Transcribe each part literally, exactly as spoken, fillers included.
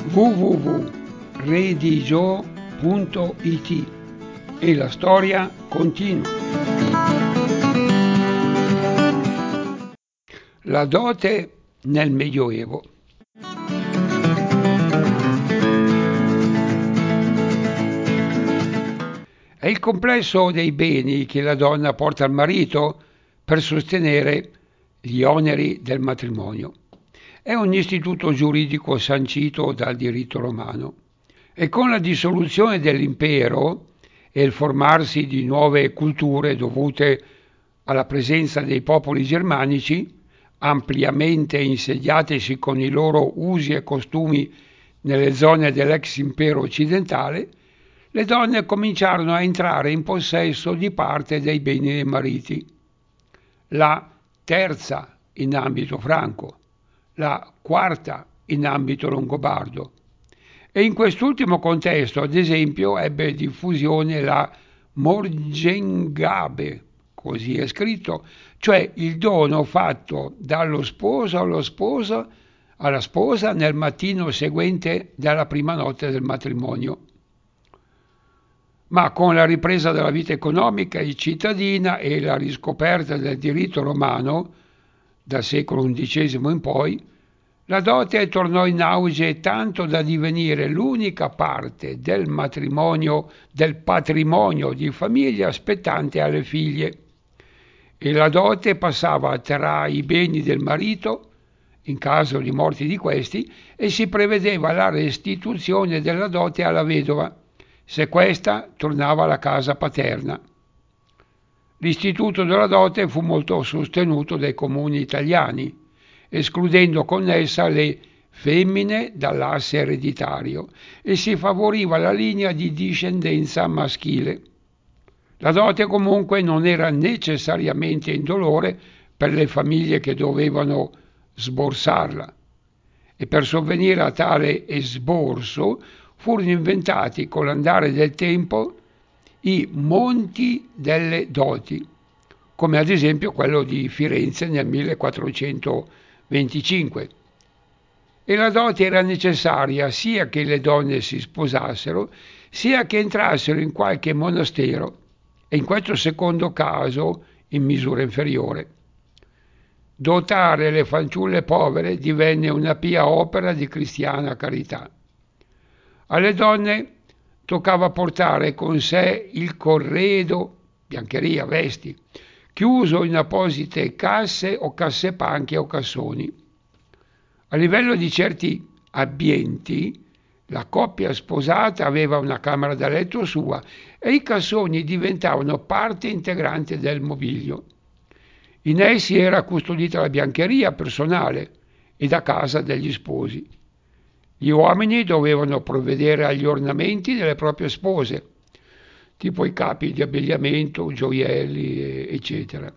w w w punto redigio punto i t e la storia continua. La dote nel Medioevo. È il complesso dei beni che la donna porta al marito per sostenere gli oneri del matrimonio. È un istituto giuridico sancito dal diritto romano e con la dissoluzione dell'impero e il formarsi di nuove culture dovute alla presenza dei popoli germanici, ampiamente insediatisi con i loro usi e costumi nelle zone dell'ex impero occidentale, le donne cominciarono a entrare in possesso di parte dei beni dei mariti. La terza in ambito franco, la quarta in ambito longobardo. E in quest'ultimo contesto, ad esempio, ebbe diffusione la Morgengabe, così è scritto, cioè il dono fatto dallo sposo allo sposo alla sposa nel mattino seguente dalla prima notte del matrimonio. Ma con la ripresa della vita economica e cittadina e la riscoperta del diritto romano, dal secolo undicesimo in poi, la dote tornò in auge tanto da divenire l'unica parte del matrimonio, del patrimonio di famiglia spettante alle figlie. E la dote passava tra i beni del marito, in caso di morte di questi, e si prevedeva la restituzione della dote alla vedova, se questa tornava alla casa paterna. L'istituto della dote fu molto sostenuto dai comuni italiani, escludendo con essa le femmine dall'asse ereditario, e si favoriva la linea di discendenza maschile. La dote comunque non era necessariamente indolore per le famiglie che dovevano sborsarla, e per sovvenire a tale esborso furono inventati con l'andare del tempo i monti delle doti, come ad esempio quello di Firenze nel millequattrocentoventicinque. E la dote era necessaria sia che le donne si sposassero, sia che entrassero in qualche monastero, e in questo secondo caso in misura inferiore. Dotare le fanciulle povere divenne una pia opera di cristiana carità. Alle donne toccava portare con sé il corredo, biancheria, vesti, chiuso in apposite casse o cassepanche o cassoni. A livello di certi ambienti, la coppia sposata aveva una camera da letto sua e i cassoni diventavano parte integrante del mobilio. In essi era custodita la biancheria personale e da casa degli sposi. Gli uomini dovevano provvedere agli ornamenti delle proprie spose, tipo i capi di abbigliamento, gioielli, eccetera.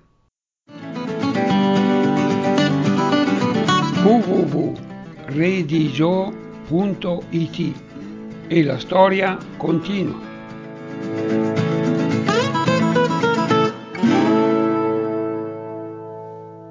w w w punto redigio punto i t e la storia continua.